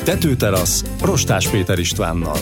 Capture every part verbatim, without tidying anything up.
Tetőterasz Rostás Péter Istvánnal.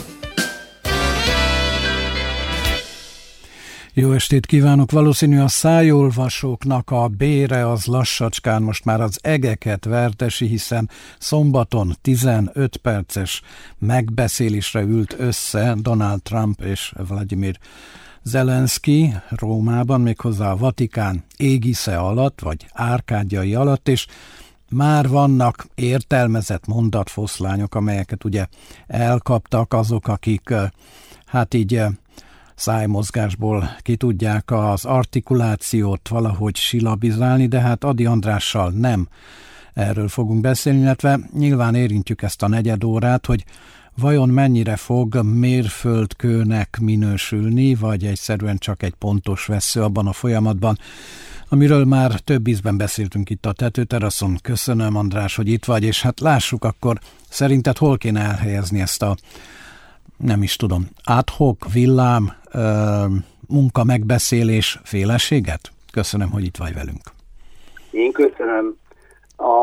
Jó estét kívánok! Valószínű a szájolvasóknak a bére az lassacskán most már az egeket vertesi, hiszen szombaton tizenöt perces megbeszélésre ült össze Donald Trump és Vladimir Zelenszky Rómában, méghozzá a Vatikán égisze alatt, vagy árkádjai alatt, és már vannak értelmezett mondatfoszlányok, amelyeket ugye elkaptak azok, akik hát így szájmozgásból ki tudják az artikulációt valahogy silabizálni, de hát Ady Andrással nem erről fogunk beszélni, illetve nyilván érintjük ezt a negyed órát, hogy vajon mennyire fog mérföldkőnek minősülni, vagy egyszerűen csak egy pontos vessző abban a folyamatban, amiről már több ízben beszéltünk itt a Tetőteraszon. Köszönöm, András, hogy itt vagy, és hát lássuk akkor, szerinted hol kéne elhelyezni ezt a, nem is tudom, ad hoc, villám, munka megbeszélés féleséget? Köszönöm, hogy itt vagy velünk. Én köszönöm. A...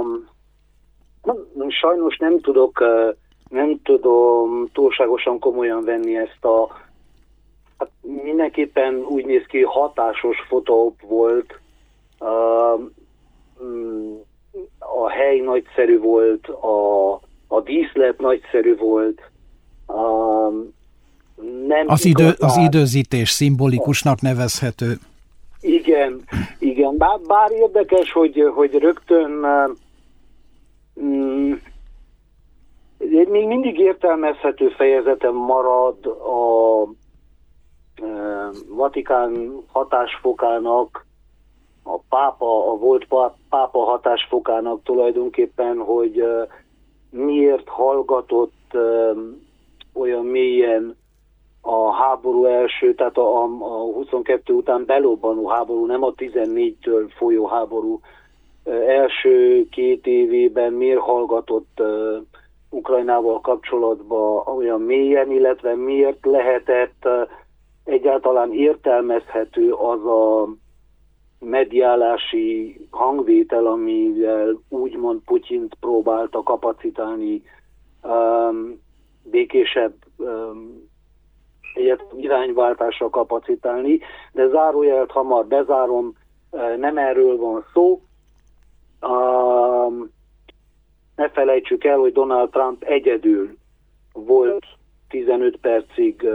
Sajnos nem tudok, nem tudom túlságosan komolyan venni ezt a, hát mindenképpen úgy néz ki, hatásos fotóp volt, a hely nagyszerű volt, a, a díszlet nagyszerű volt, a, nem az, idő, az időzítés szimbolikusnak nevezhető. Igen, igen. Bár, bár érdekes, hogy, hogy rögtön mm, még mindig értelmezhető fejezetem marad a e, Vatikán hatásfokának, a pápa, a volt pápa hatásfokának tulajdonképpen, hogy e, miért hallgatott e, olyan mélyen a háború első, tehát a, a huszonkettő után belobbanó háború, nem a tizennégytől folyó háború első két évében miért hallgatott uh, Ukrajnával kapcsolatban olyan mélyen, illetve miért lehetett uh, egyáltalán értelmezhető az a mediálási hangvétel, amivel úgymond Putyint próbálta kapacitálni um, békésebb um, irányváltásra kapacitálni, de zárójelet hamar bezárom, nem erről van szó. Ne felejtsük el, hogy Donald Trump egyedül volt tizenöt percig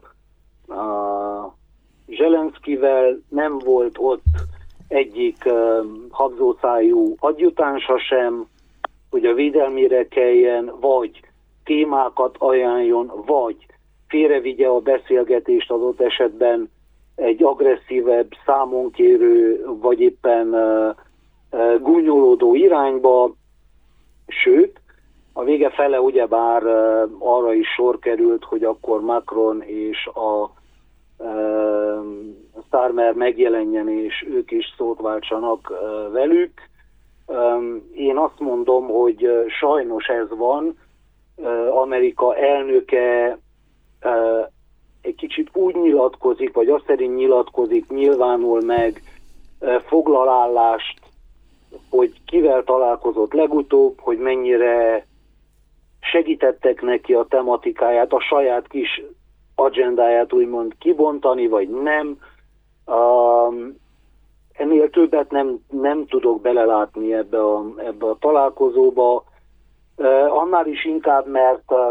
Zelenszkyvel, nem volt ott egyik habzószájú adjutánsa sem, hogy a védelmére kelljen, vagy témákat ajánljon, vagy félrevigye a beszélgetést adott esetben egy agresszívebb, számonkérő, vagy éppen uh, uh, gúnyolódó irányba, sőt, a vége fele ugyebár uh, arra is sor került, hogy akkor Macron és a uh, Starmer megjelenjen, és ők is szót váltsanak uh, velük. Um, én azt mondom, hogy uh, sajnos ez van. Uh, Amerika elnöke Uh, egy kicsit úgy nyilatkozik, vagy azt szerint nyilatkozik, nyilvánul meg, uh, foglal állást, hogy kivel találkozott legutóbb, hogy mennyire segítettek neki a tematikáját, a saját kis agendáját úgymond kibontani, vagy nem. Uh, ennél többet nem, nem tudok belelátni ebbe a, ebbe a találkozóba. Uh, annál is inkább, mert uh,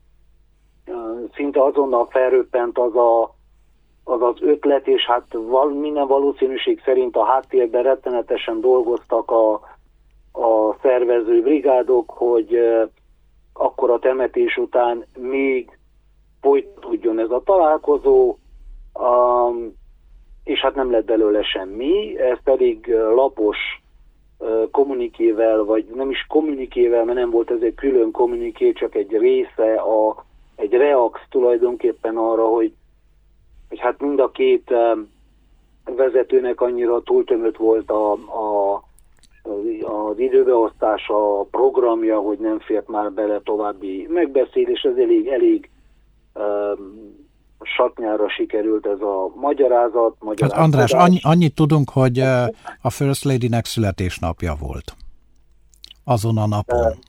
szinte azonnal felröppent az, a, az az ötlet, és hát val, minden valószínűség szerint a háttérben rettenetesen dolgoztak a, a szervező brigádok, hogy eh, akkor a temetés után még folytatódjon ez a találkozó, um, és hát nem lett belőle semmi, ez pedig lapos uh, kommunikével, vagy nem is kommunikével, mert nem volt ez egy külön kommuniké, csak egy része a egy reaksz tulajdonképpen arra, hogy, hogy hát mind a két vezetőnek annyira túltömött volt a, a, az időbeosztása, a programja, hogy nem fért már bele további megbeszélés. Ez elég, elég um, satnyára sikerült ez a magyarázat. magyarázat. Hát András, annyi, annyit tudunk, hogy a First Lady-nek születésnapja volt azon a napon.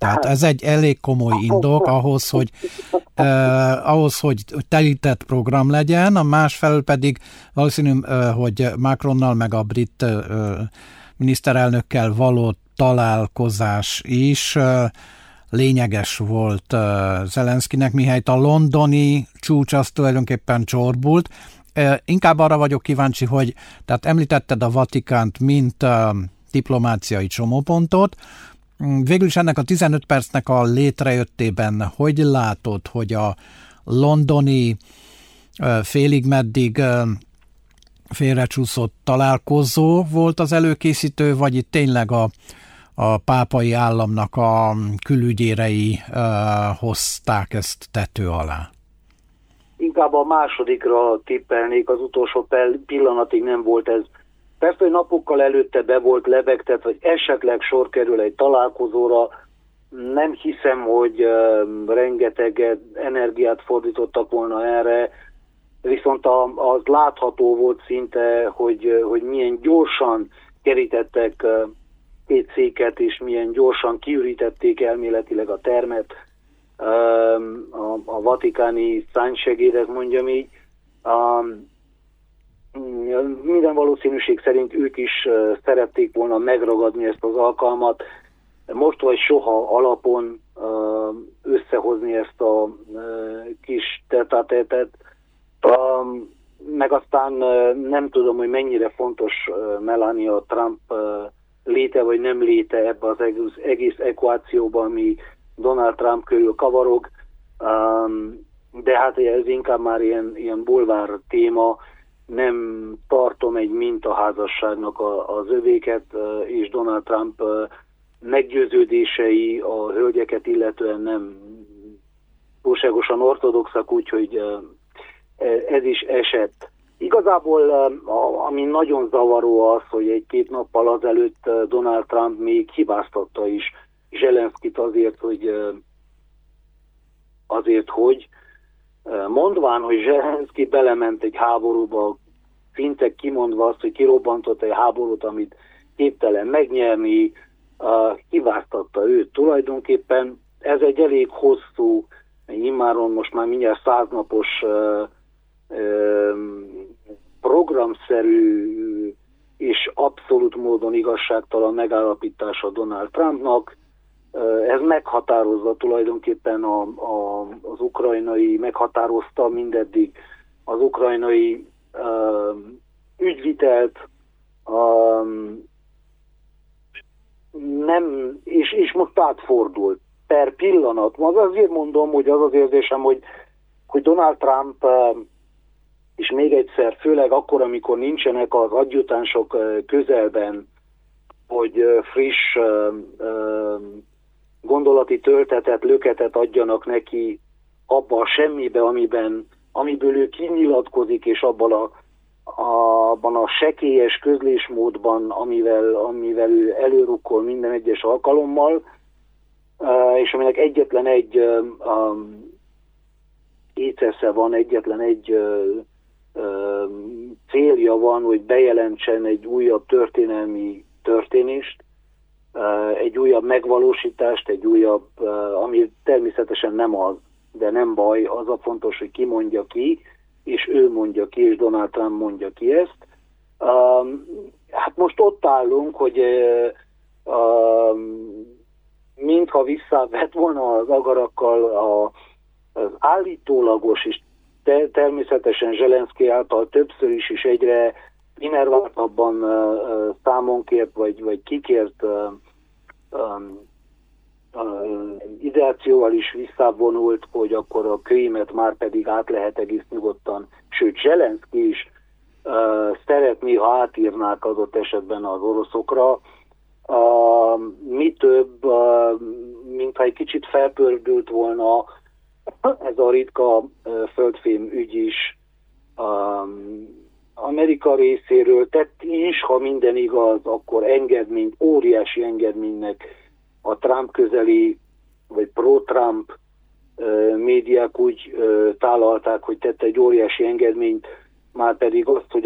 Tehát ez egy elég komoly indok ahhoz, hogy eh, ahhoz, hogy telített program legyen, a másfelől pedig valószínű, eh, hogy Macronnal meg a brit eh, miniszterelnökkel való találkozás is eh, lényeges volt eh, Zelenszkinek, mihelyt a londoni csúcs az tulajdonképpen csorbult. Eh, inkább arra vagyok kíváncsi, hogy tehát említetted a Vatikánt, mint eh, diplomáciai csomópontot. Végül is ennek a tizenöt percnek a létrejöttében hogy látod, hogy a londoni félig meddig félrecsúszott találkozó volt az előkészítő, vagy itt tényleg a, a pápai államnak a külügyérei uh, hozták ezt tető alá? Inkább a másodikra tippelnék, az utolsó pillanatig nem volt ez. Persze, hogy napokkal előtte be volt lebegtet, hogy esetleg sor kerül egy találkozóra, nem hiszem, hogy uh, rengeteg energiát fordítottak volna erre, viszont a, az látható volt szinte, hogy, uh, hogy milyen gyorsan kerítettek uh, két széket, és milyen gyorsan kiürítették elméletileg a termet uh, a, a vatikáni szánysegéd, mondjam így. Um, Minden valószínűség szerint ők is uh, szerették volna megragadni ezt az alkalmat, most vagy soha alapon uh, összehozni ezt a uh, kis tete-a-tetet, um, meg aztán uh, nem tudom, hogy mennyire fontos uh, Melania Trump uh, léte vagy nem léte ebbe az egész, egész ekvációban, ami Donald Trump körül kavarog, um, de hát ez inkább már ilyen, ilyen bulvár téma. Nem tartom egy mintaházasságnak a, az övéket, és Donald Trump meggyőződései a hölgyeket illetően nem túlságosan ortodoxak, úgyhogy ez is esett. Igazából ami nagyon zavaró az, hogy egy-két nappal azelőtt Donald Trump még hibáztatta is Zelenszkit azért, hogy azért, hogy mondván, hogy Zelenszky belement egy háborúba, szinte kimondva azt, hogy kirobbantott egy háborút, amit képtelen megnyerni, uh, hibáztatta őt tulajdonképpen. Ez egy elég hosszú, immáron most már mindjárt száznapos uh, uh, programszerű és abszolút módon igazságtalan megállapítása Donald Trumpnak. Ez meghatározza tulajdonképpen a, a, az ukrajnai, meghatározta mindeddig az ukrajnai uh, ügyvitelt, uh, nem, és, és most átfordult per pillanat. Az azért mondom, hogy az az érzésem, hogy, hogy Donald Trump, uh, és még egyszer, főleg akkor, amikor nincsenek az adjutánsok uh, közelben, hogy uh, friss uh, uh, gondolati töltetet, löketet adjanak neki abba a semmibe, amiben, amiből ő kinyilatkozik, és abban a, a, abban a sekélyes közlésmódban, amivel, amivel ő előrukkol minden egyes alkalommal, és aminek egyetlen egy um, écesze van, egyetlen egy uh, uh, célja van, hogy bejelentsen egy újabb történelmi történést, egy újabb megvalósítást, egy újabb, ami természetesen nem az, de nem baj, az a fontos, hogy ki mondja ki, és ő mondja ki, és Donald Trump mondja ki ezt. Hát most ott állunk, hogy mintha visszavett volna az agarakkal az állítólagos, és természetesen Zelenszky által többször is, is egyre innerváltabban uh, számon kért, vagy, vagy kikért uh, um, uh, ideációval is visszavonult, hogy akkor a Krímet már pedig át lehet egész nyugodtan, sőt Zelenszky is uh, szeretné, ha átírnák adott esetben az oroszokra. Uh, mi több, uh, mintha egy kicsit felpördült volna ez a ritka uh, földfém ügy is, um, Amerika részéről tett is, ha minden igaz, akkor engedményt, óriási engedménynek a Trump közeli, vagy pro-Trump uh, médiák úgy uh, tálalták, hogy tette egy óriási engedményt, már pedig azt, hogy a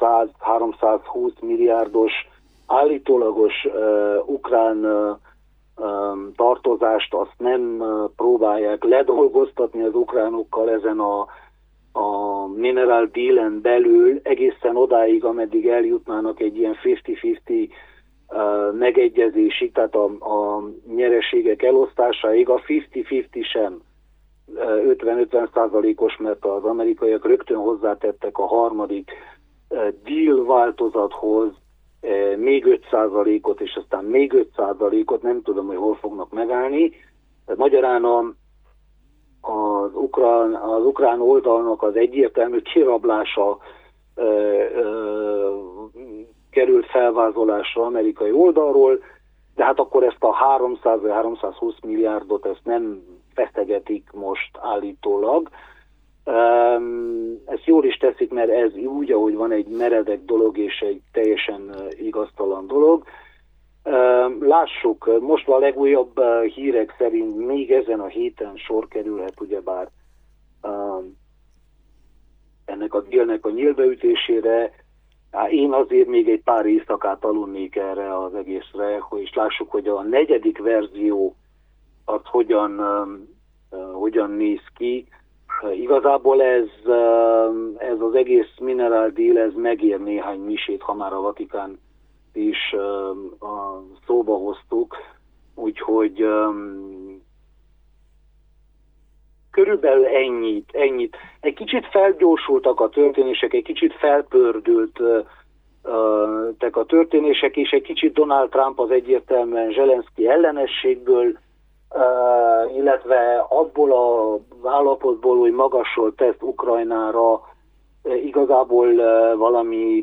háromszáz-háromszázhúsz milliárdos állítólagos uh, ukrán uh, tartozást azt nem próbálják ledolgoztatni az ukránokkal ezen a, a mineral dealen belül egészen odáig, ameddig eljutnának egy ilyen fifty-fifty megegyezésig, tehát a, a nyereségek elosztásáig. A fifty-fifty sem ötven-ötven százalékos, mert az amerikaiak rögtön hozzátettek a harmadik deal változathoz még öt százalékot, és aztán még öt százalékot, nem tudom, hogy hol fognak megállni. Magyarán a, az, ukrán, az ukrán oldalnak az egyértelmű kirablása ö, ö, került felvázolásra amerikai oldalról, de hát akkor ezt a háromszáz vagy háromszázhúsz milliárdot ezt nem feszegetik most állítólag. Ezt jól is teszik, mert ez úgy, ahogy van, egy meredek dolog és egy teljesen igaztalan dolog. Lássuk, most a legújabb hírek szerint még ezen a héten sor kerülhet ugyebár ennek a délnek a nyílbeütésére. Én azért még egy pár éjszakát aludnék erre az egészre, és lássuk, hogy a negyedik verzió az hogyan, hogyan néz ki. Igazából ez, ez az egész mineral deal, ez megér néhány misét, ha már a Vatikán is a szóba hoztuk. Úgyhogy körülbelül ennyit, ennyit. Egy kicsit felgyorsultak a történések, egy kicsit felpördültek a történések, és egy kicsit Donald Trump az egyértelműen Zelenszky ellenességből, Uh, illetve abból az állapotból, hogy magasról tesz Ukrajnára, uh, igazából uh, valami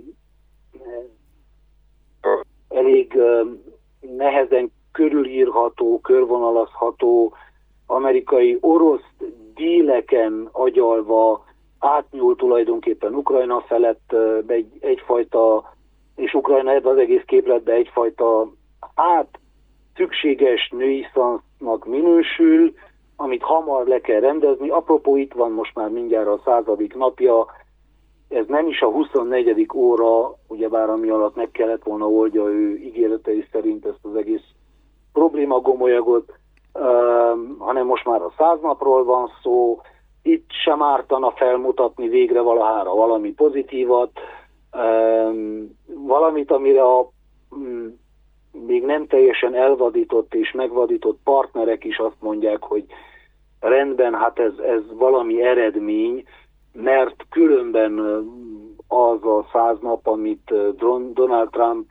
uh, elég uh, nehezen körülírható, körvonalazható amerikai orosz díleken agyalva átnyúl tulajdonképpen Ukrajna felett uh, egy, egyfajta, és Ukrajna ebben az egész képletben egyfajta át szükséges női szansznak minősül, amit hamar le kell rendezni. Apropó, itt van most már mindjárt a századik napja, ez nem is a huszonnegyedik óra, ugyebár ami alatt meg kellett volna oldja ő ígéretei szerint ezt az egész probléma gomolyagot, uh, hanem most már a száz napról van szó. Itt sem ártana felmutatni végre valahára valami pozitívat, uh, valamit, amire a um, még nem teljesen elvadított és megvadított partnerek is azt mondják, hogy rendben, hát ez, ez valami eredmény, mert különben az a száz nap, amit Donald Trump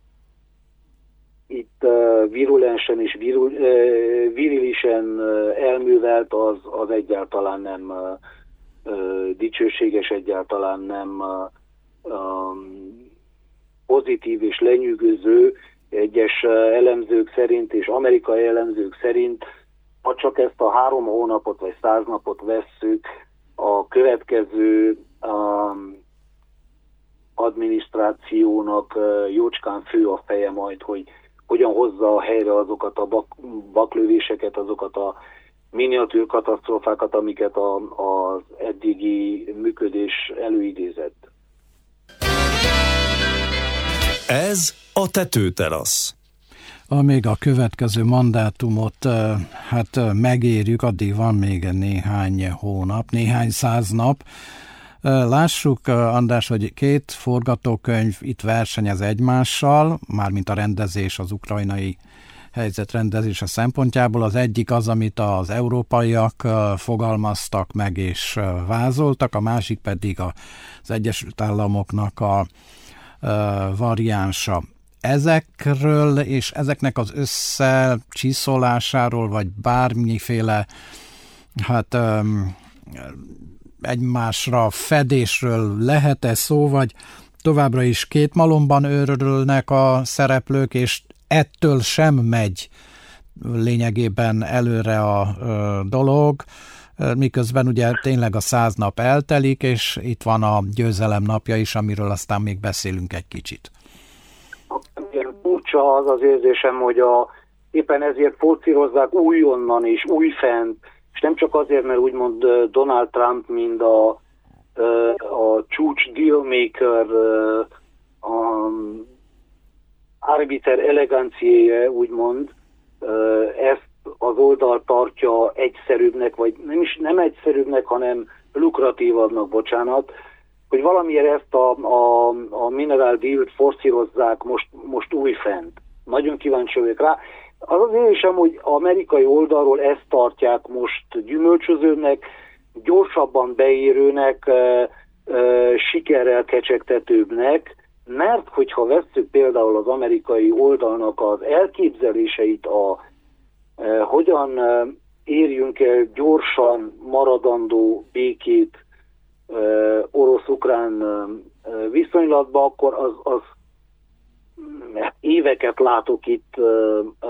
itt virulensen és virul, virilisen elművelt, az, az egyáltalán nem dicsőséges, egyáltalán nem pozitív és lenyűgöző. Egyes elemzők szerint és amerikai elemzők szerint, ha csak ezt a három hónapot vagy száz napot vesszük, a következő um, adminisztrációnak uh, jócskán fő a feje majd, hogy hogyan hozza a helyre azokat a bak, baklövéseket, azokat a miniatűr katasztrófákat, amiket a, az eddigi működés előidézett. Ez a Tetőterasz. Amíg a következő mandátumot hát megérjük, addig van még néhány hónap, néhány száz nap. Lássuk, András, hogy két forgatókönyv itt versenyez egymással, mármint a rendezés, az ukrajnai helyzet rendezése szempontjából. Az egyik az, amit az európaiak fogalmaztak meg és vázoltak, a másik pedig az Egyesült Államoknak a variánsa. Ezekről és ezeknek az összecsiszolásáról, vagy bármiféle hát um, egymásra fedésről lehet-e szó, vagy továbbra is két malomban őrölnek a szereplők, és ettől sem megy lényegében előre a ö, dolog, miközben ugye tényleg a száz nap eltelik, és itt van a győzelem napja is, amiről aztán még beszélünk egy kicsit. Furcsa az az érzésem, hogy a, éppen ezért forcírozzák újonnan és újfent, és nem csak azért, mert úgymond Donald Trump, mint a, a csúcs dealmaker, a arbiter eleganciéje, úgymond, ezt az oldal tartja egyszerűbbnek, vagy nem is nem egyszerűbbnek, hanem lukratívabbnak, bocsánat, hogy valamiért ezt a, a, a mineral deal-t forszírozzák most, most újfent. Nagyon kíváncsi vagyok rá. Az az én is, hogy amerikai oldalról ezt tartják most gyümölcsözőnek, gyorsabban beérőnek, e, e, sikerrel kecsegtetőbbnek, mert hogyha vesszük például az amerikai oldalnak az elképzeléseit, a, e, hogyan e, érjünk el gyorsan maradandó békét e, orosz-ukrán e, viszonylatba, akkor az, az éveket látok itt e, e,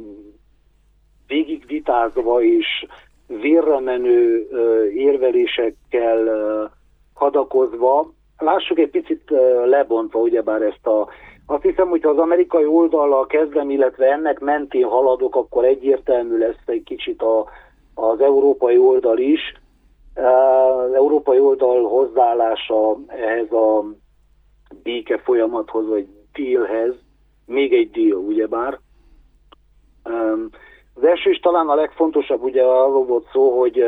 végigvitázva és vérre menő e, érvelésekkel e, hadakozva. Lássuk egy picit e, lebontva ugyebár ezt a... Azt hiszem, hogyha az amerikai oldallal kezdem, illetve ennek mentén haladok, akkor egyértelmű lesz egy kicsit a, az európai oldal is. Az európai oldal hozzáállása ehhez a béke folyamathoz, vagy dealhez, még egy deal, ugyebár. Az első is talán a legfontosabb, ugye arról volt szó, hogy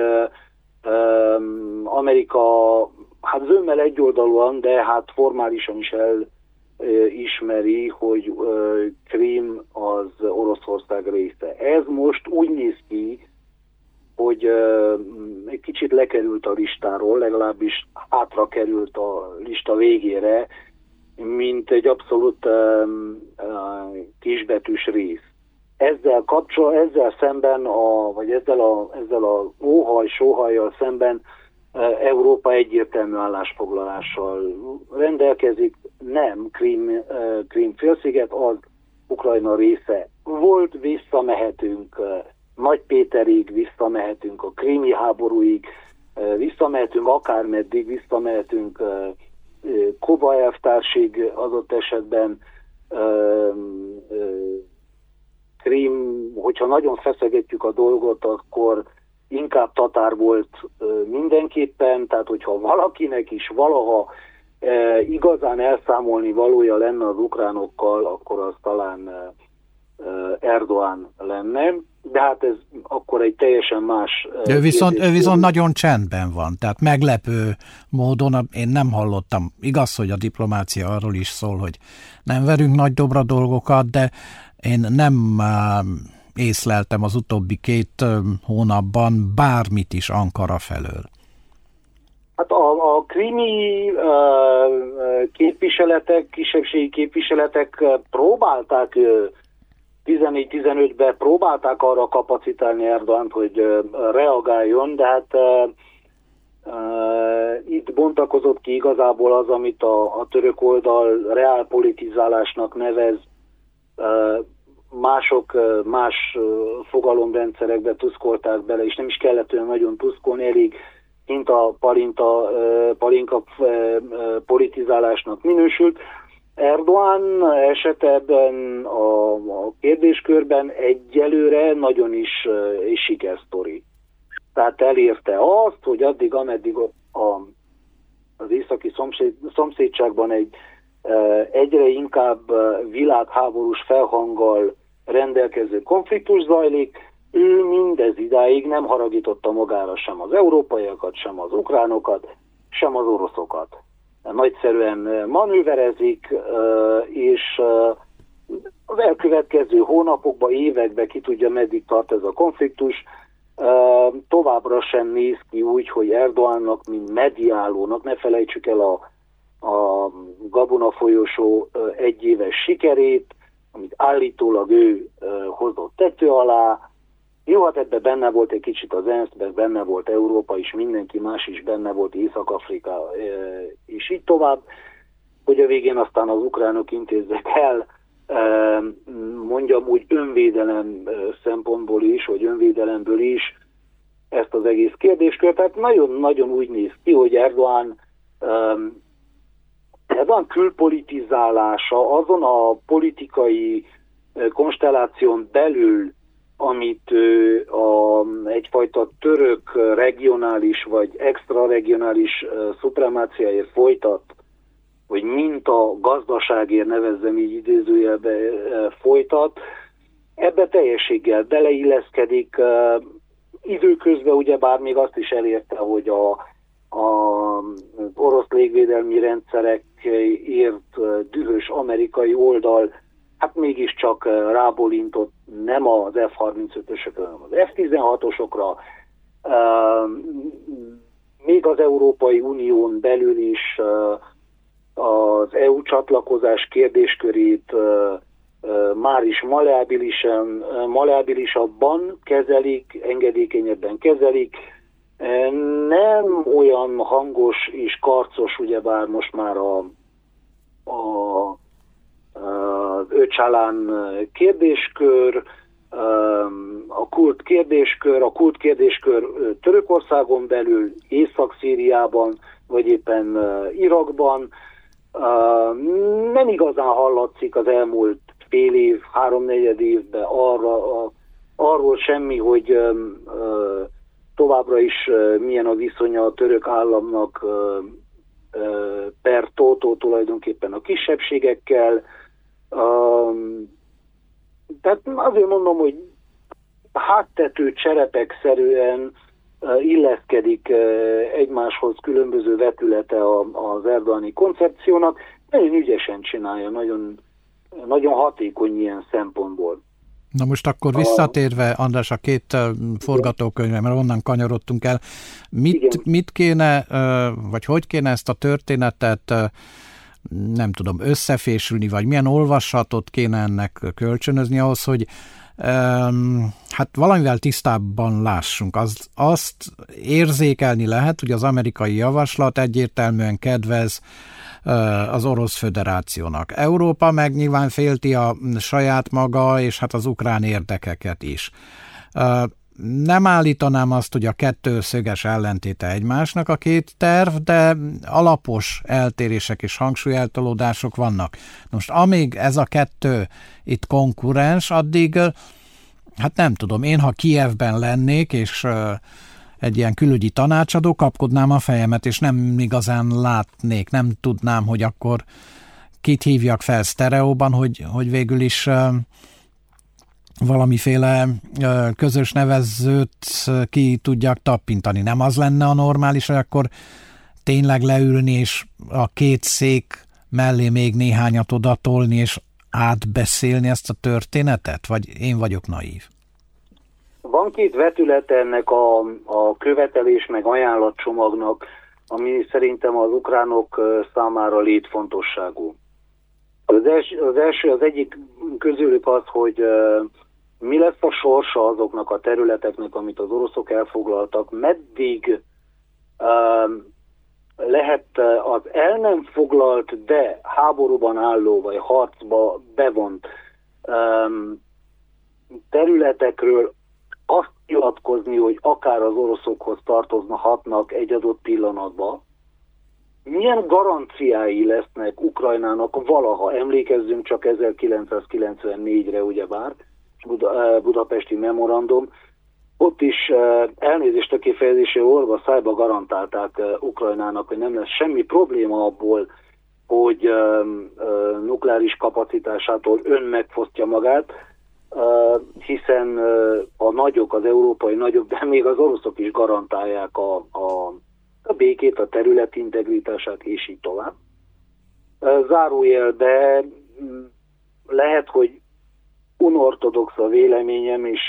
Amerika hát zömmel egyoldalúan, de hát formálisan is elismeri, hogy Krím az Oroszország része. Ez most úgy néz ki, hogy egy kicsit lekerült a listáról, legalábbis hátra került a lista végére, mint egy abszolút kisbetűs rész. Ezzel kapcsol, ezzel szemben, a, vagy ezzel a, ezzel a óhaj, sóhajjal szemben Európa egyértelmű állásfoglalással rendelkezik. Nem, Krím, Krím félsziget az Ukrajna része. Volt, visszamehetünk Nagypéterig, visszamehetünk a krími háborúig, visszamehetünk akármeddig, visszamehetünk Koba elvtársig adott esetben. Krím, hogyha nagyon feszegetjük a dolgot, akkor inkább tatár volt mindenképpen, tehát hogyha valakinek is valaha igazán elszámolni valója lenne az ukránokkal, akkor az talán Erdoğan lenne, de hát ez akkor egy teljesen más... Ő viszont, ő viszont nagyon csendben van, tehát meglepő módon én nem hallottam. Igaz, hogy a diplomácia arról is szól, hogy nem verünk nagy dobra dolgokat, de én nem észleltem az utóbbi két hónapban bármit is Ankara felől. Hát a, a krími uh, képviseletek, kisebbségi képviseletek próbálták tizennégy-tizenötben próbálták arra kapacitálni Erdoğant, hogy uh, reagáljon, de hát uh, uh, itt bontakozott ki igazából az, amit a, a török oldal reálpolitizálásnak nevez, uh, mások uh, más uh, fogalomrendszerekbe tuszkolták bele, és nem is kellett olyan nagyon tuszkolni, elég hinta palinta, uh, palinka uh, politizálásnak minősült. Erdoğan esetében a, a kérdéskörben egyelőre nagyon is uh, is sikersztori. Tehát elérte azt, hogy addig, ameddig a, a, az északi szomszéd, szomszédságban egy uh, egyre inkább uh, világháborús felhanggal rendelkező konfliktus zajlik, ő mindez idáig nem haragította magára sem az európaiakat, sem az ukránokat, sem az oroszokat. Nagyszerűen manőverezik, és az elkövetkező hónapokban, években ki tudja, meddig tart ez a konfliktus, továbbra sem néz ki úgy, hogy Erdoğannak, mint mediálónak, ne felejtsük el a, a Gabona folyosó egyéves sikerét, amit állítólag ő hozott tető alá. Jó, hát ebben benne volt egy kicsit az ENSZ-ben, benne volt Európa is, mindenki más is benne volt, Észak-Afrika, és így tovább, hogy a végén aztán az ukránok intézzek el, mondjam úgy önvédelem szempontból is, vagy önvédelemből is ezt az egész kérdéskört. Tehát nagyon-nagyon úgy néz ki, hogy Erdoğan Erdoğan külpolitizálása azon a politikai konstelláción belül, amit a, egyfajta török regionális vagy extraregionális szupremáciáért folytat, vagy mint a gazdaságért nevezzem így idézőjelbe folytat, ebbe teljességgel beleilleszkedik. Időközben ugyebár még azt is elérte, hogy a, a orosz légvédelmi rendszerekért dühös amerikai oldal hát mégiscsak rábólintott nem az ef harmincötösökre, hanem az ef tizenhatosokra. Még az Európai Unión belül is az é u csatlakozás kérdéskörét már is maleábilisan, maleábilisabban kezelik, engedékenyebben kezelik. Nem olyan hangos és karcos, ugyebár most már a, a, az öcsalán kérdéskör, a kurd kérdéskör, a kurd kérdéskör Törökországon belül, Észak-Szíriában, vagy éppen Irakban. Nem igazán hallatszik az elmúlt fél év, háromnegyed évben arra, a, arról semmi, hogy ö, továbbra is ö, milyen a viszonya a török államnak ö, ö, per tótó tulajdonképpen a kisebbségekkel. Ö, tehát azért mondom, hogy háttető cserepekszerűen ö, illeszkedik ö, egymáshoz különböző vetülete a, az erdogani koncepciónak. Nagyon ügyesen csinálja, nagyon nagyon hatékony ilyen szempontból. Na most akkor visszatérve, András, a két forgatókönyvre, mert onnan kanyarodtunk el, mit, mit kéne, vagy hogy kéne ezt a történetet, nem tudom, összefésülni, vagy milyen olvasatot kéne ennek kölcsönözni ahhoz, hogy hát valamivel tisztábban lássunk. Azt, azt érzékelni lehet, hogy az amerikai javaslat egyértelműen kedvez az Orosz Föderációnak. Európa meg nyilván félti a saját maga, és hát az ukrán érdekeket is. Nem állítanám azt, hogy a kettő szöges ellentéte egymásnak a két terv, de alapos eltérések és hangsúlyeltolódások vannak. Most amíg ez a kettő itt konkurens, addig, hát nem tudom, én ha Kijevben lennék, és egy ilyen külügyi tanácsadó, kapkodnám a fejemet, és nem igazán látnék, nem tudnám, hogy akkor kit hívjak fel sztereóban, hogy, hogy végül is uh, valamiféle uh, közös nevezőt uh, ki tudjak tappintani. Nem az lenne a normális, hogy akkor tényleg leülni, és a két szék mellé még néhányat odatolni, és átbeszélni ezt a történetet? Vagy én vagyok naív? Van két vetülete ennek a, a követelés meg ajánlatcsomagnak, ami szerintem az ukránok számára létfontosságú. Az első, az, első, az egyik közülük az, hogy uh, mi lesz a sorsa azoknak a területeknek, amit az oroszok elfoglaltak, meddig uh, lehet az el nem foglalt, de háborúban álló vagy harcba bevont um, területekről azt nyilatkozni, hogy akár az oroszokhoz tartozhatnak egy adott pillanatban. Milyen garanciái lesznek Ukrajnának valaha? Emlékezzünk csak ezerkilencszázkilencvennégyre, ugyebár, Buda, budapesti memorandum. Ott is elnézést a kifejezésé orva szájba garantálták Ukrajnának, hogy nem lesz semmi probléma abból, hogy nukleáris kapacitásától ön megfosztja magát, Uh, hiszen uh, a nagyok, az európai nagyok, de még az oroszok is garantálják a, a, a békét, a terület integritását, és így tovább. Uh, zárójelbe lehet, hogy unortodox a véleményem, és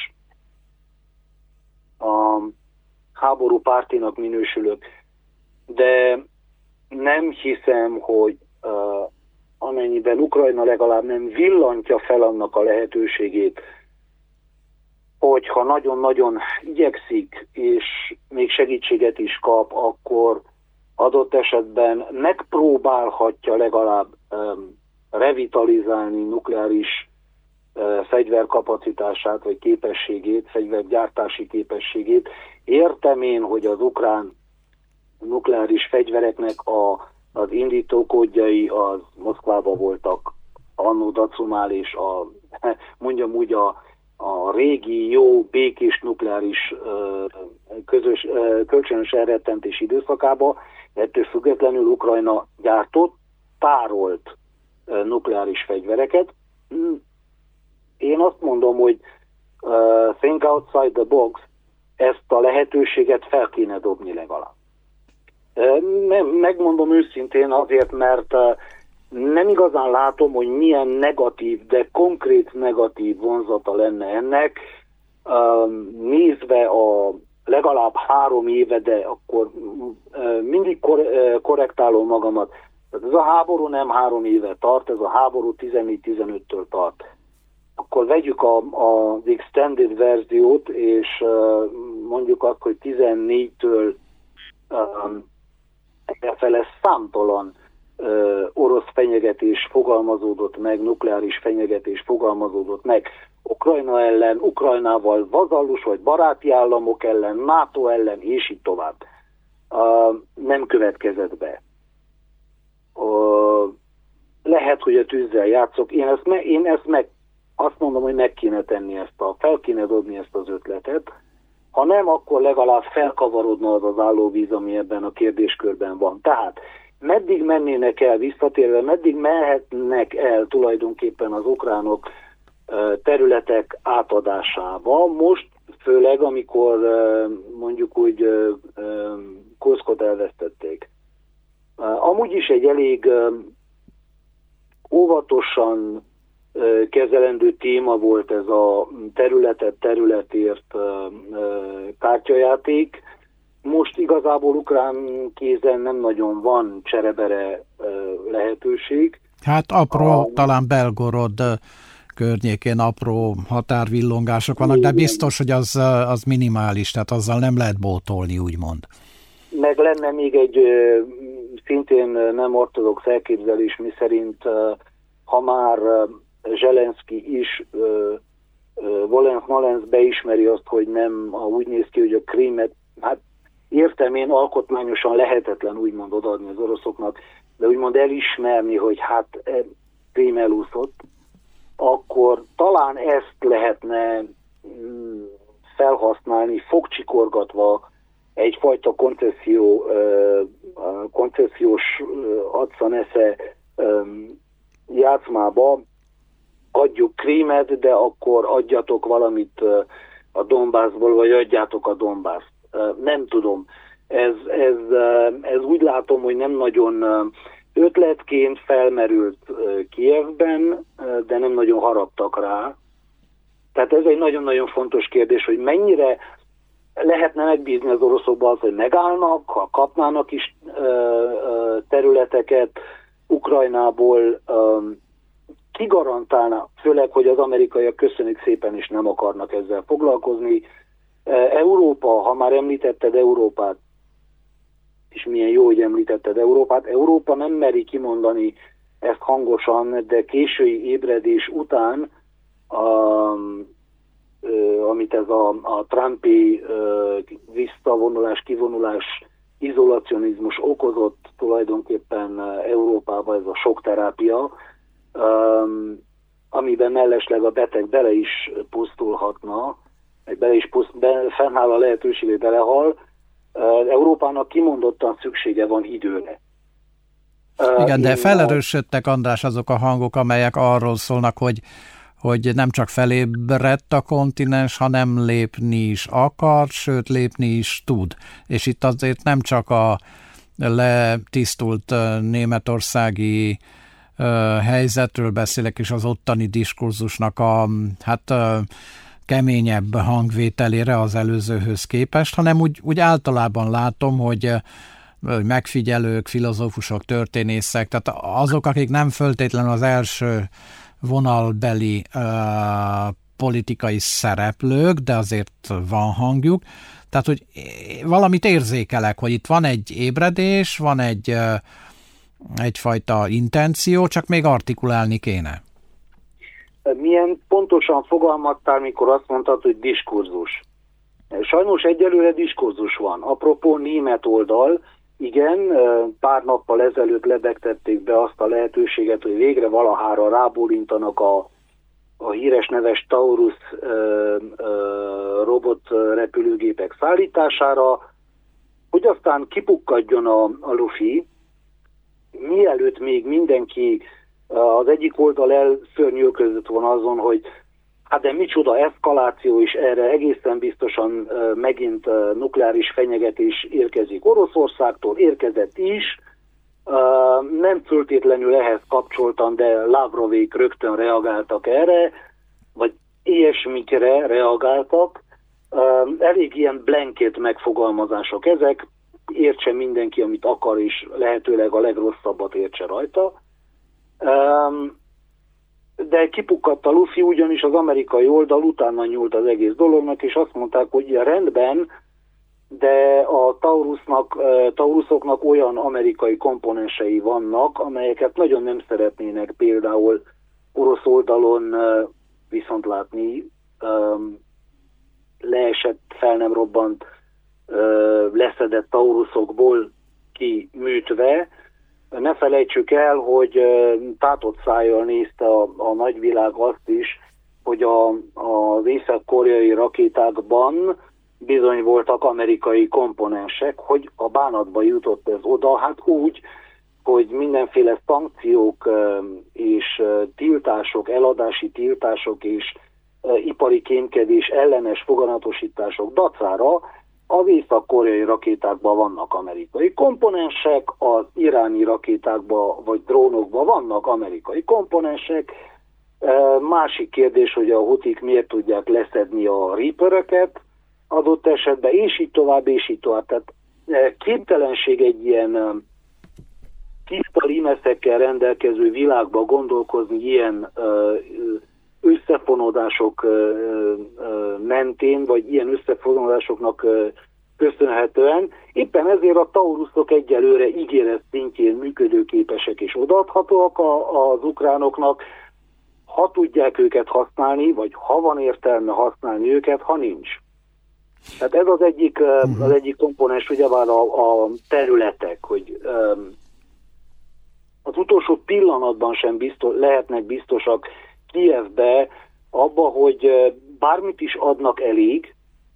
a háború pártinak minősülök, de nem hiszem, hogy uh, amennyiben Ukrajna legalább nem villantja fel annak a lehetőségét, hogyha nagyon-nagyon igyekszik, és még segítséget is kap, akkor adott esetben megpróbálhatja legalább um, revitalizálni nukleáris uh, fegyverkapacitását, vagy képességét, fegyvergyártási képességét. Értem én, hogy az ukrán nukleáris fegyvereknek a az indítókódjai az Moszkvában voltak annó dacumál, és a, mondjam úgy a, a régi, jó, békés nukleáris közös, kölcsönös elrettentés időszakába, ettől függetlenül Ukrajna gyártott, tárolt nukleáris fegyvereket. én azt mondom, hogy uh, think outside the box, ezt a lehetőséget fel kéne dobni legalább. Uh, megmondom őszintén azért, mert uh, nem igazán látom, hogy milyen negatív, de konkrét negatív vonzata lenne ennek, uh, nézve a legalább három éve, de akkor uh, mindig kor- uh, korrektálom magamat. Ez a háború nem három éve tart, ez a háború tizennégy-tizenöttől tart. Akkor vegyük a, a, az extended verziót, és uh, mondjuk azt, hogy tizennégytől um, effele számtalan uh, orosz fenyegetés fogalmazódott meg, nukleáris fenyegetés fogalmazódott meg Ukrajna ellen, Ukrajnával vazallus vagy baráti államok ellen, NATO ellen, és így tovább. Uh, nem következett be. Uh, lehet, hogy a tűzzel játszok. Én ezt, me, én ezt meg, azt mondom, hogy meg kéne tenni ezt a, fel kéne dobni ezt az ötletet. Ha nem, akkor legalább felkavarodna az az állóvíz, ami ebben a kérdéskörben van. Tehát meddig mennének el visszatérve, meddig mehetnek el tulajdonképpen az ukránok uh, területek átadásába. Most főleg, amikor uh, mondjuk úgy uh, uh, Kurszkot elvesztették. Uh, amúgy is egy elég uh, óvatosan uh, kezelendő téma volt ez a területet területért uh, uh, kártyajáték. Most igazából ukrán kézen nem nagyon van cserebere uh, lehetőség. Hát apró, a, talán Belgorod környékén apró határvillongások vannak, de biztos, hogy az, az minimális, tehát azzal nem lehet bótolni, úgymond. Meg lenne még egy szintén nem ortodox elképzelés, miszerint ha már Zelenszky is Volensz-Malensz beismeri azt, hogy nem, úgy néz ki, hogy a Krímet, hát értem én, alkotmányosan lehetetlen úgymond odaadni az oroszoknak, de úgymond elismerni, hogy hát Krím elúszott, akkor talán ezt lehetne felhasználni, fogcsikorgatva egyfajta koncesszió, koncessziós adszanesze játszmába. Adjuk Krímet, de akkor adjatok valamit a Donbassból, vagy adjátok a Donbasst. Nem tudom. Ez, ez, ez úgy látom, hogy nem nagyon ötletként felmerült Kijevben, de nem nagyon haraptak rá. Tehát ez egy nagyon-nagyon fontos kérdés, hogy mennyire lehetne megbízni az oroszokban, hogy megállnak, ha kapnának is területeket Ukrajnából, ki garantálna, főleg, hogy az amerikaiak köszönik szépen és nem akarnak ezzel foglalkozni. Európa, ha már említetted Európát, és milyen jó, hogy említetted Európát, Európa nem meri kimondani ezt hangosan, de késői ébredés után, a, amit ez a, a Trumpi visszavonulás, kivonulás, izolacionizmus okozott tulajdonképpen Európában, ez a sokterápia, amiben mellesleg a beteg bele is pusztulhatna, bele is puszt, be, fennáll a lehetőség, hogy belehal. Európának kimondottan szüksége van időre. Igen, de felerősödtek, András, azok a hangok, amelyek arról szólnak, hogy, hogy nem csak felébredt a kontinens, hanem lépni is akar, sőt lépni is tud. És itt azért nem csak a letisztult németországi helyzetről beszélek, és az ottani diskurzusnak a hát keményebb hangvételére az előzőhöz képest, hanem úgy, úgy általában látom, hogy megfigyelők, filozófusok, történészek, tehát azok, akik nem föltétlenül az első vonalbeli uh, politikai szereplők, de azért van hangjuk, tehát, hogy valamit érzékelek, hogy itt van egy ébredés, van egy uh, egyfajta intenció, csak még artikulálni kéne. Milyen pontosan fogalmaztál, mikor azt mondtad, hogy diskurzus? Sajnos egyelőre diskurzus van. Apropó német oldal, igen, pár nappal ezelőtt lebegtették be azt a lehetőséget, hogy végre valahára rábólintanak a, a híres neves Taurus ö, ö, robot repülőgépek szállítására, hogy aztán kipukkadjon a, a lufi, mielőtt még mindenki az egyik oldal elszörnyűködött volna azon, hogy Hát de micsoda eszkaláció, és erre egészen biztosan uh, megint uh, nukleáris fenyegetés érkezik Oroszországtól, érkezett is. Uh, nem föltétlenül ehhez kapcsoltan, de Lavrovék rögtön reagáltak erre, vagy ilyesmikre reagáltak. Uh, elég ilyen blanket megfogalmazások ezek, értse mindenki, amit akar, és lehetőleg a legrosszabbat értse rajta. Um, de kipukkadt a lufi, ugyanis az amerikai oldal utána nyúlt az egész dolognak, és azt mondták, hogy ja, rendben, de a Taurusnak, Taurusoknak olyan amerikai komponensei vannak, amelyeket nagyon nem szeretnének például orosz oldalon viszont látni, leesett, fel nem robbant, leszedett Taurusokból kiműtve. Ne felejtsük el, hogy tátott szájjal nézte a, a nagyvilág azt is, hogy a, az észak-koreai rakétákban bizony voltak amerikai komponensek, hogy a bánatba jutott ez oda, hát úgy, hogy mindenféle szankciók és tiltások, eladási tiltások és ipari kémkedés ellenes foganatosítások dacára az észak-koreai rakétákban vannak amerikai komponensek, az iráni rakétákban vagy drónokban vannak amerikai komponensek. Másik kérdés, hogy a hutik miért tudják leszedni a Reaper-öket adott esetben, és így tovább, és így tovább. Tehát képtelenség egy ilyen tiszta limeszekkel rendelkező világba gondolkozni ilyen összefonódások mentén, vagy ilyen összefonódásoknak köszönhetően. Éppen ezért a Taurusok egyelőre ígéret szintjén működőképesek és odaadhatóak az ukránoknak, ha tudják őket használni, vagy ha van értelme használni őket, ha nincs. Tehát ez az egyik, uh-huh. az egyik komponens, ugyebár a, a területek, hogy um, az utolsó pillanatban sem biztos, lehetnek biztosak Kijevbe abba, hogy bármit is adnak elég,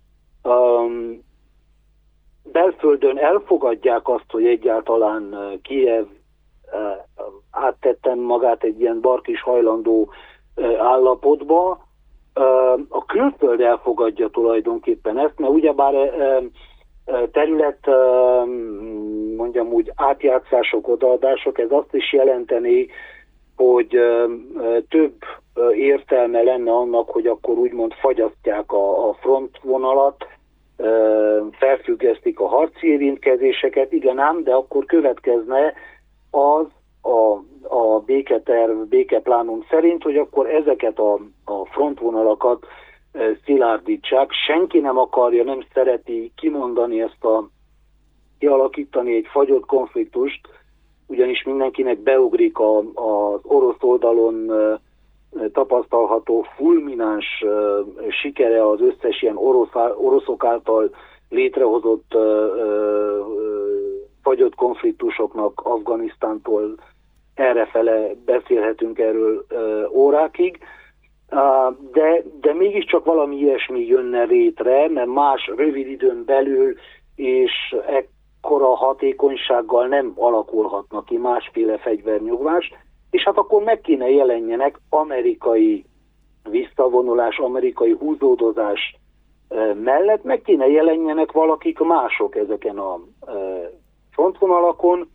um, belföldön elfogadják azt, hogy egyáltalán Kijev uh, áttettem magát egy ilyen barkis hajlandó uh, állapotba. Uh, a külföld elfogadja tulajdonképpen ezt, mert ugyebár uh, terület, uh, mondjam úgy, átjátszások, odaadások, ez azt is jelenteni, hogy uh, több uh, értelme lenne annak, hogy akkor úgymond fagyasztják a, a frontvonalat, uh, felfüggesztik a harci érintkezéseket, igen ám, de akkor következne az a, a béketerv, békeplánum szerint, hogy akkor ezeket a, a frontvonalakat uh, szilárdítsák. Senki nem akarja, nem szereti kimondani ezt a, kialakítani egy fagyott konfliktust, ugyanis mindenkinek beugrik a, az orosz oldalon uh, tapasztalható fulmináns uh, sikere az összes ilyen orosz, oroszok által létrehozott uh, uh, fagyott konfliktusoknak Afganisztántól errefele beszélhetünk erről uh, órákig, uh, de, de mégiscsak valami ilyesmi jönne létre, mert más rövid időn belül és ekkora hatékonysággal nem alakulhatnak ki másféle fegyvernyugvás, és hát akkor meg kéne jelenjenek amerikai visszavonulás, amerikai húzódozás uh, mellett, meg kéne jelenjenek valakik mások ezeken a uh, frontvonalakon.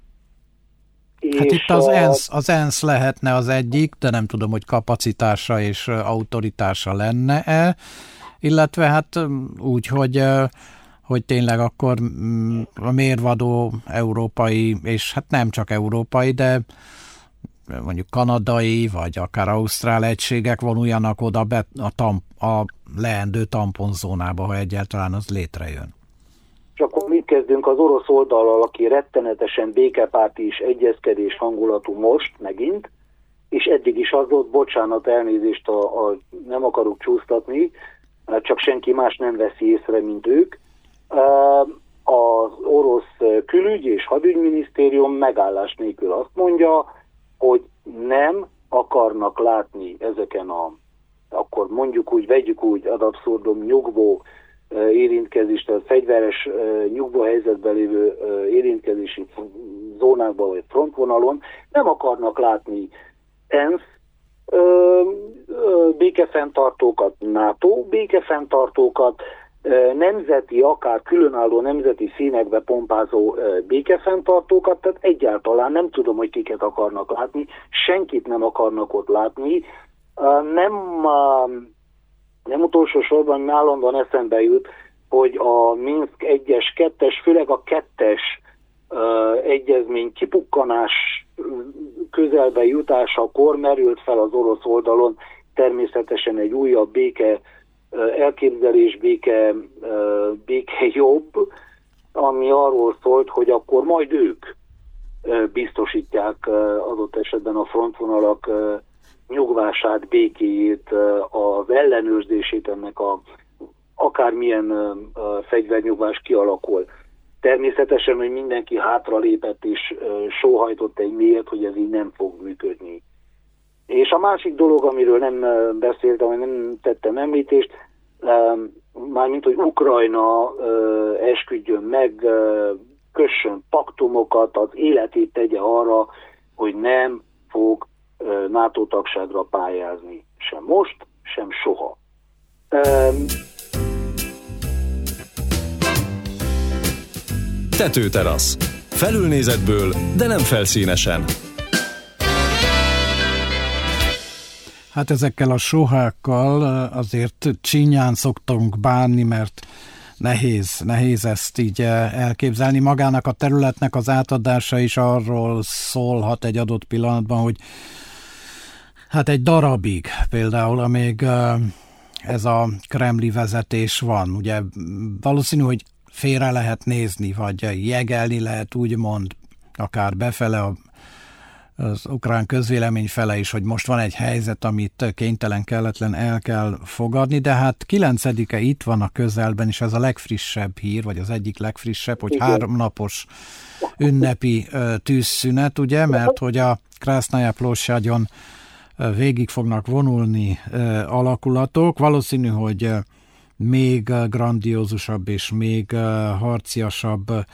Hát itt az, a... ENSZ, az ENSZ lehetne az egyik, de nem tudom, hogy kapacitása és autoritása lenne-e, illetve hát úgy, hogy, hogy tényleg akkor a mérvadó európai, és hát nem csak európai, de mondjuk kanadai, vagy akár ausztrál egységek vonuljanak oda be a, tamp, a leendő tamponzónába, ha egyáltalán az létrejön. És akkor mit kezdünk az orosz oldallal, aki rettenetesen békepárti és egyezkedés hangulatú most megint, és eddig is az volt, bocsánat, elnézést, a, a, nem akarok csúsztatni, csak senki más nem veszi észre, mint ők. Az orosz külügy és hadügyminisztérium megállás nélkül azt mondja, hogy nem akarnak látni ezeken a, akkor mondjuk úgy, vegyük úgy, ad abszurdum nyugvó érintkezést, a fegyveres nyugvó helyzetben lévő érintkezési zónákban vagy frontvonalon, nem akarnak látni ENSZ békefenntartókat, NATO békefenntartókat, nemzeti, akár különálló nemzeti színekbe pompázó békefenntartókat, tehát egyáltalán nem tudom, hogy kiket akarnak látni, senkit nem akarnak ott látni. Nem, nem utolsó sorban állandóan eszembe jut, hogy a Minszk egyes, kettes, főleg a kettes egyezmény kipukkanás közelbe jutásakor merült fel az orosz oldalon természetesen egy újabb béke elképzelés, béke, béke jobb, ami arról szólt, hogy akkor majd ők biztosítják adott esetben a frontvonalak nyugvását, békéjét, az ellenőrzését ennek a akármilyen fegyvernyugvás kialakul. Természetesen, hogy mindenki hátralépett és sóhajtott egy mélyet, hogy ez így nem fog működni. És a másik dolog, amiről nem beszéltem, vagy nem tettem említést, mármint, hogy Ukrajna esküdjön meg, kössön paktumokat, az életét tegye arra, hogy nem fog NATO tagságra pályázni. Sem most, sem soha. Tetőterasz. Felülnézetből, de nem felszínesen. Hát ezekkel a sohákkal azért csínyán szoktunk bánni, mert nehéz, nehéz ezt így elképzelni. Magának a területnek az átadása is arról szólhat egy adott pillanatban, hogy hát egy darabig például, amíg ez a kremli vezetés van. Ugye valószínű, hogy félre lehet nézni, vagy jegelni lehet, úgymond, akár befele a az ukrán közvélemény fele is, hogy most van egy helyzet, amit kénytelen, kelletlen el kell fogadni, de hát kilencedike itt van a közelben, és ez a legfrissebb hír, vagy az egyik legfrissebb, hogy Igen. háromnapos ünnepi uh, tűzszünet, ugye, mert hogy a Krasznaja Plosszadjon uh, végig fognak vonulni uh, alakulatok, valószínű, hogy uh, még uh, grandiózusabb és még uh, harciasabb uh,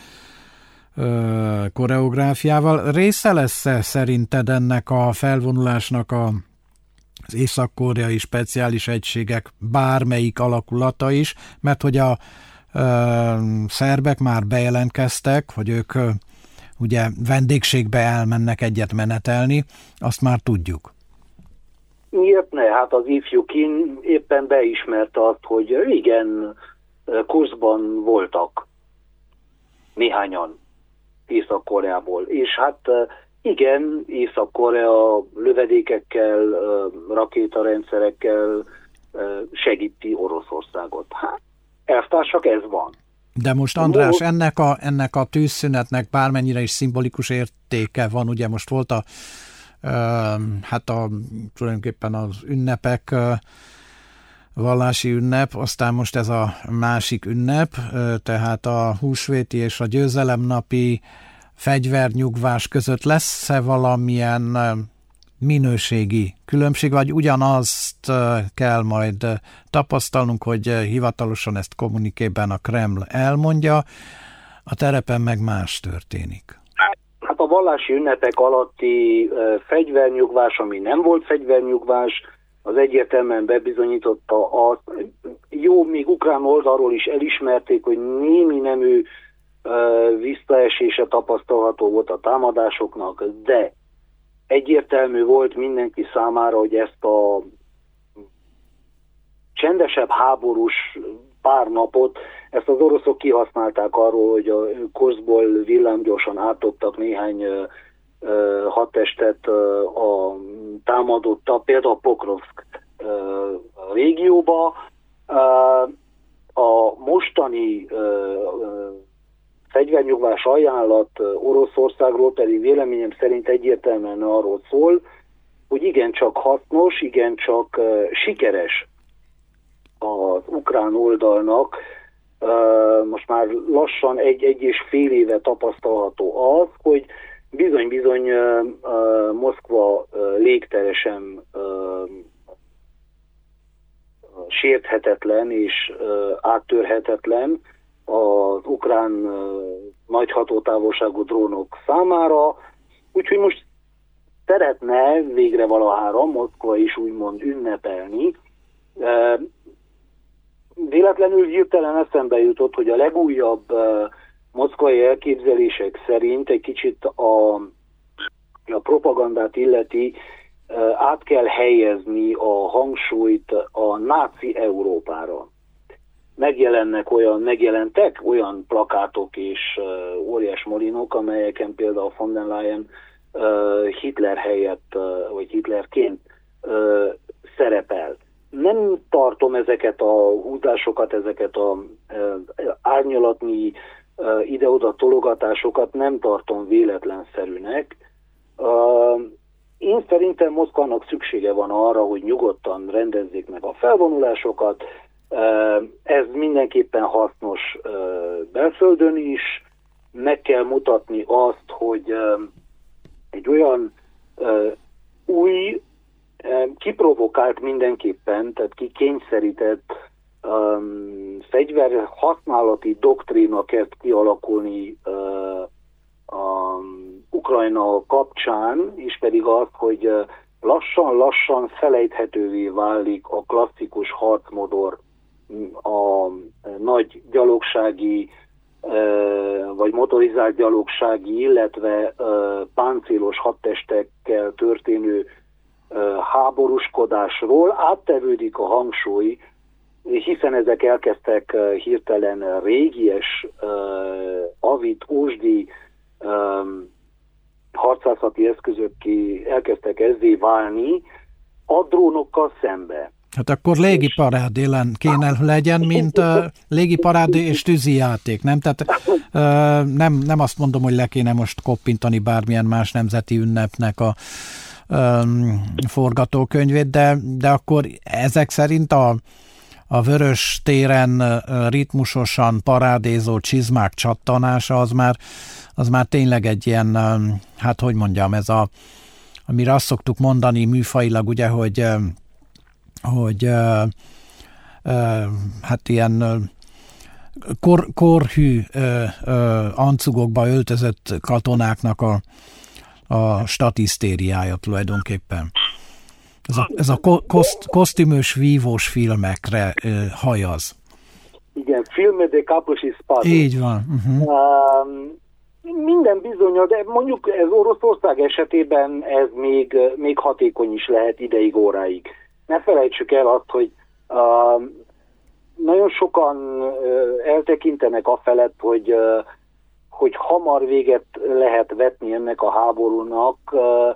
koreográfiával. Része lesz-e szerinted ennek a felvonulásnak a, az észak-koreai speciális egységek bármelyik alakulata is, mert hogy a ö, szerbek már bejelentkeztek, hogy ők ö, ugye vendégségbe elmennek egyet menetelni, azt már tudjuk. Miért ne? Hát az ifjú Kim éppen beismerte azt, hogy igen, Kurszban voltak néhányan Észak-Koreából. És hát igen, Észak-Korea lövedékekkel, rakétarendszerekkel segíti Oroszországot. Hát, elvtársak, ez van. De most András, ennek a, ennek a tűzszünetnek bármennyire is szimbolikus értéke van, ugye most volt a hát a, tulajdonképpen az ünnepek, vallási ünnep, aztán most ez a másik ünnep, tehát a húsvéti és a győzelemnapi fegyvernyugvás között lesz-e valamilyen minőségi különbség, vagy ugyanazt kell majd tapasztalnunk, hogy hivatalosan ezt kommunikében a Kreml elmondja, a terepen meg más történik? Hát a vallási ünnepek alatti fegyvernyugvás, ami nem volt fegyvernyugvás, az egyértelműen bebizonyította azt, jó, még ukrán oldalról is elismerték, hogy némi nemű uh, visszaesése tapasztalható volt a támadásoknak, de egyértelmű volt mindenki számára, hogy ezt a csendesebb háborús pár napot, ezt az oroszok kihasználták arról, hogy a Kurszból villámgyorsan átdobtak néhány uh, uh, hadtestet uh, a támadotta, például Pokrovsk uh, régióba. Uh, a mostani uh, uh, fegyvernyugvás ajánlat uh, Oroszországról pedig véleményem szerint egyértelműen arról szól, hogy igencsak hasznos, igencsak uh, sikeres az ukrán oldalnak. Uh, most már lassan egy, egy és fél éve tapasztalható az, hogy bizony-bizony uh, uh, Moszkva uh, légtere sem uh, sérthetetlen és uh, áttörhetetlen az ukrán uh, nagy hatótávolságú drónok számára. Úgyhogy most szeretne végre valahára Moszkva is úgymond ünnepelni. Véletlenül hirtelen eszembe jutott, hogy a legújabb moszkvai elképzelések szerint egy kicsit a, a propagandát illeti, át kell helyezni a hangsúlyt a náci Európára. Megjelennek olyan, megjelentek olyan plakátok és uh, óriás molinok, amelyeken például von der Leyen uh, Hitler helyett, uh, vagy Hitlerként uh, szerepel. Nem tartom ezeket a húzásokat, ezeket a uh, árnyalatnyi uh, ide-oda tologatásokat, nem tartom véletlenszerűnek. Uh, én szerintem Moszkvának szüksége van arra, hogy nyugodtan rendezzék meg a felvonulásokat. Ez mindenképpen hasznos belföldön is. Meg kell mutatni azt, hogy egy olyan új, kiprovokált mindenképpen, tehát kikényszerített fegyver használati doktrína kezd kialakulni a Ukrajna kapcsán, és pedig az, hogy lassan-lassan felejthetővé válik a klasszikus harcmodor, a nagy gyalogsági vagy motorizált gyalogsági, illetve páncélos hadtestekkel történő háborúskodásról, áttevődik a hangsúly, hiszen ezek elkezdtek hirtelen régies, avit, ósdi harcászati eszközökké elkezdtek ezzé válni a drónokkal szembe. Hát akkor légiparádé kéne legyen, mint uh, légiparádé és tűzijáték, nem? Tehát uh, nem, nem azt mondom, hogy le kéne most koppintani bármilyen más nemzeti ünnepnek a um, forgatókönyvét, de, de akkor ezek szerint a, a Vörös téren ritmusosan parádézó csizmák csattanása az már, az már tényleg egy ilyen, hát hogy mondjam, ez a, amire azt szoktuk mondani műfajilag, ugye, hogy hogy uh, uh, hát ilyen uh, kor, korhű uh, uh, ancugokba öltözött katonáknak a, a statisztériája tulajdonképpen. Ez a, ez a koszt, kosztümös, vívós filmekre uh, hajaz. Igen, filme de capos és spados. Így van. Uh-huh. Uh, minden bizonnyal, de mondjuk ez Oroszország esetében ez még, még hatékony is lehet ideig, óráig. Ne felejtsük el azt, hogy uh, nagyon sokan uh, eltekintenek afelett, hogy, uh, hogy hamar véget lehet vetni ennek a háborúnak. Uh,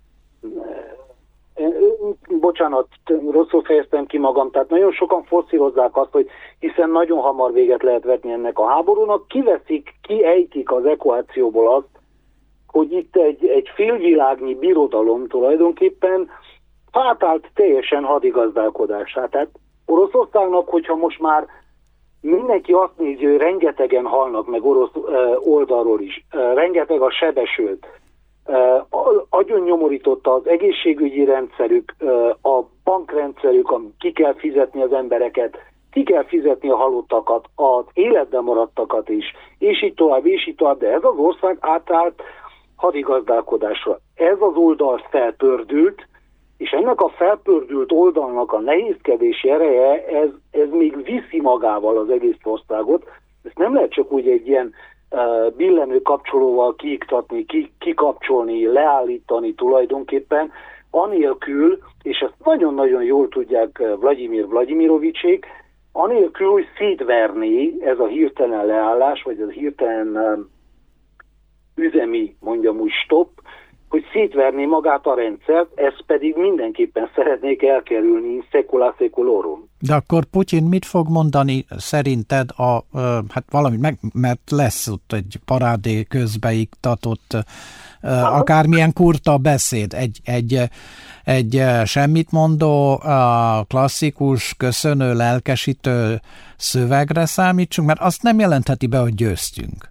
uh, bocsánat, rosszul fejeztem ki magam, tehát nagyon sokan forszírozzák azt, hogy hiszen nagyon hamar véget lehet vetni ennek a háborúnak, kiveszik, kiejtik az ekvációból azt, hogy itt egy, egy félvilágnyi birodalom tulajdonképpen átállt teljesen hadigazdálkodását. Tehát Oroszországnak, hogyha most már mindenki azt nézi, hogy rengetegen halnak meg orosz oldalról is, rengeteg a sebesült, agyonnyomorította az egészségügyi rendszerük, a bankrendszerük, ki kell fizetni az embereket, ki kell fizetni a halottakat, az életben maradtakat is, és így tovább, és így tovább, de ez az ország átállt hadigazdálkodásra. Ez az oldal felpördült, és ennek a felpördült oldalnak a nehézkedési ereje, ez, ez még viszi magával az egész országot. Ezt nem lehet csak úgy egy ilyen uh, billenő kapcsolóval kiiktatni, ki, kikapcsolni, leállítani tulajdonképpen, anélkül, és ezt nagyon-nagyon jól tudják Vladimir Vladimirovicsék, anélkül, hogy szétverné ez a hirtelen leállás, vagy ez a hirtelen uh, üzemi, mondjam úgy, stop, hogy szétverné magát a rendszert, ezt pedig mindenképpen szeretnék elkerülni secula seculorum. De akkor Putyin mit fog mondani szerinted, a, hát valamit meg, mert lesz ott egy parádé közbeiktatott, akármilyen kurta beszéd, egy, egy, egy semmit mondó, klasszikus, köszönő, lelkesítő szövegre számítsunk, mert azt nem jelentheti be, hogy győztünk.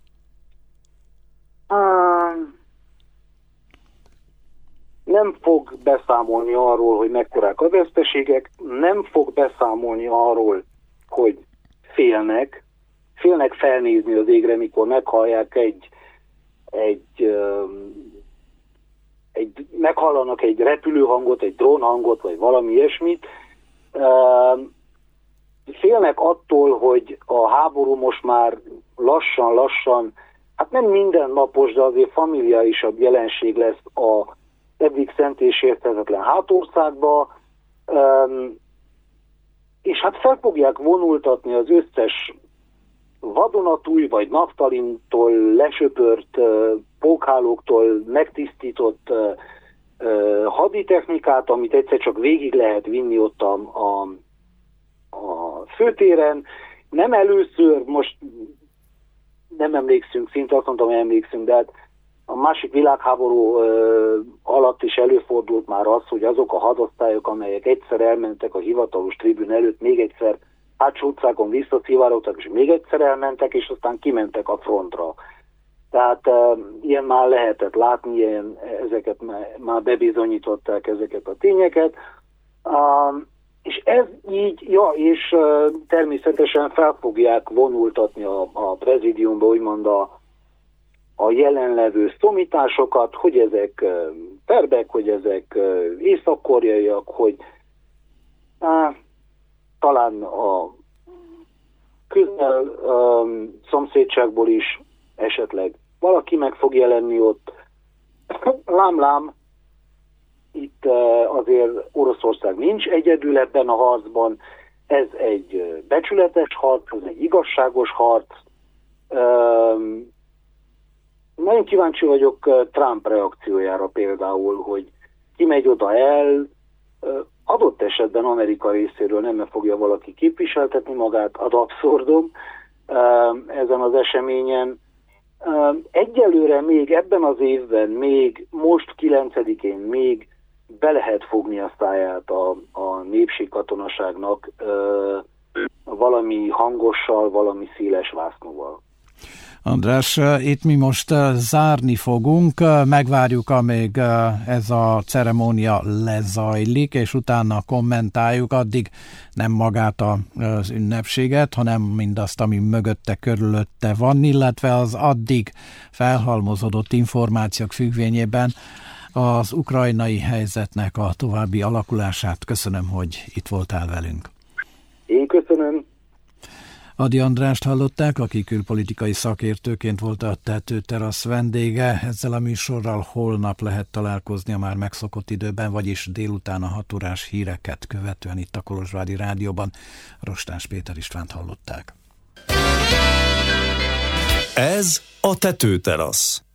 Um... Nem fog beszámolni arról, hogy mekkorák a veszteségek, nem fog beszámolni arról, hogy félnek, félnek felnézni az égre, mikor meghallják egy, egy, egy, meghallanak egy repülőhangot, egy drónhangot, vagy valami ilyesmit, félnek attól, hogy a háború most már lassan-lassan, hát nem mindennapos, de azért familiárisabb jelenség lesz a eddig szent és érthetetlen hátországba, és hát fel fogják vonultatni az összes vadonatúj vagy naftalintól lesöpört pókhálóktól megtisztított haditechnikát, amit egyszer csak végig lehet vinni ott a, a, a főtéren. Nem először, most nem emlékszünk, szinte azt mondtam, hogy emlékszünk, de hát a másik világháború alatt is előfordult már az, hogy azok a hadosztályok, amelyek egyszer elmentek a hivatalos tribün előtt, még egyszer hátsó utcákon visszaszivárogtak, és még egyszer elmentek, és aztán kimentek a frontra. Tehát e, ilyen már lehetett látni, ilyen, ezeket már, már bebizonyították ezeket a tényeket. Um, és ez így, ja, és uh, természetesen fel fogják vonultatni a, a prezidiumba, úgymond a, a jelenlevő szomításokat, hogy ezek uh, terbek, hogy ezek uh, észak-koreaiak, hogy uh, talán a közel um, szomszédságból is esetleg valaki meg fog jelenni ott. Lám-lám, itt uh, azért Oroszország nincs egyedül ebben a harcban, ez egy uh, becsületes harc, ez egy igazságos harc. Um, nagyon kíváncsi vagyok uh, Trump reakciójára például, hogy ki megy oda el, uh, adott esetben Amerika részéről nem fogja valaki képviseltetni magát ad abszurdum uh, ezen az eseményen. Uh, egyelőre még ebben az évben, még most kilencedikén még be lehet fogni a száját a, a népségkatonaságnak uh, valami hangossal, valami széles vásznúval. András, itt mi most zárni fogunk, megvárjuk, amíg ez a ceremónia lezajlik, és utána kommentáljuk, addig nem magát az ünnepséget, hanem mindazt, ami mögötte, körülötte van, illetve az addig felhalmozódott információk függvényében az ukrajnai helyzetnek a további alakulását. Köszönöm, hogy itt voltál velünk. Én köszönöm. Ady Andrást hallották, aki külpolitikai szakértőként volt a Tetőterasz vendége. Ezzel a műsorral holnap lehet találkozni a már megszokott időben, vagyis délután a hat órás híreket követően itt a Kolozsvári Rádióban. Rostás Péter Istvánt hallották. Ez a Tetőterasz.